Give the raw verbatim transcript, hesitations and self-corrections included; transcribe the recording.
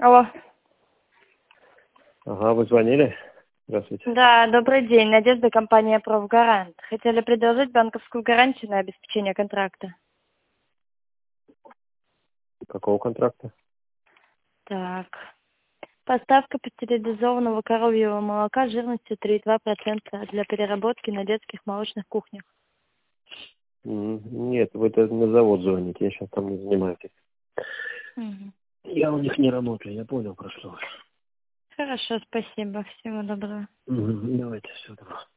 Алло. Ага, вы звонили? Здравствуйте. Да, добрый день. Надежда, компания «Профгарант». Хотели предложить банковскую гарантию на обеспечение контракта. Какого контракта? Так. Поставка пастеризованного коровьего молока жирностью три и два процента для переработки на детских молочных кухнях. М, Нет, вы это на завод звоните, я сейчас там не занимаюсь. Мгм. Я у них не работаю, я понял, про что. Хорошо, спасибо. Всего доброго. Мгм, Давайте, все, добро.